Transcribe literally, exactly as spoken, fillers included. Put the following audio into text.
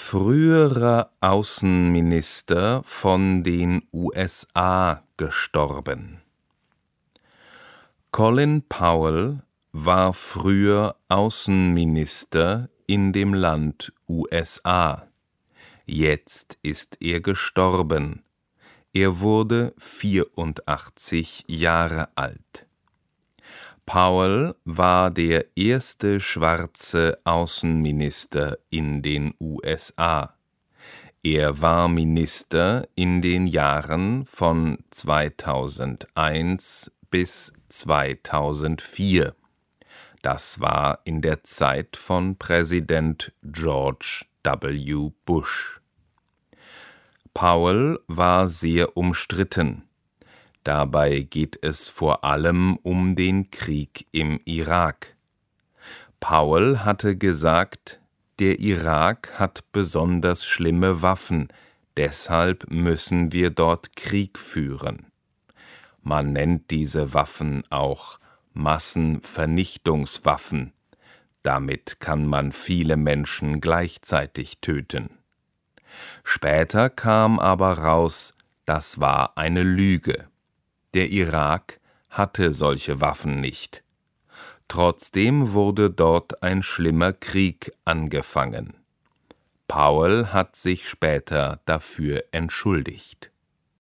früherer Außenminister von den U S A gestorben. Colin Powell war früher Außenminister in dem Land U S A. Jetzt ist er gestorben. Er wurde vierundachtzig Jahre alt. Powell war der erste schwarze Außenminister in den U S A. Er war Minister in den Jahren von zweitausendeins bis zweitausendvier. Das war in der Zeit von Präsident George W. Bush. Powell war sehr umstritten. Dabei geht es vor allem um den Krieg im Irak. Powell hatte gesagt, der Irak hat besonders schlimme Waffen, deshalb müssen wir dort Krieg führen. Man nennt diese Waffen auch Massenvernichtungswaffen. Damit kann man viele Menschen gleichzeitig töten. Später kam aber raus, das war eine Lüge. Der Irak hatte solche Waffen nicht. Trotzdem wurde dort ein schlimmer Krieg angefangen. Powell hat sich später dafür entschuldigt.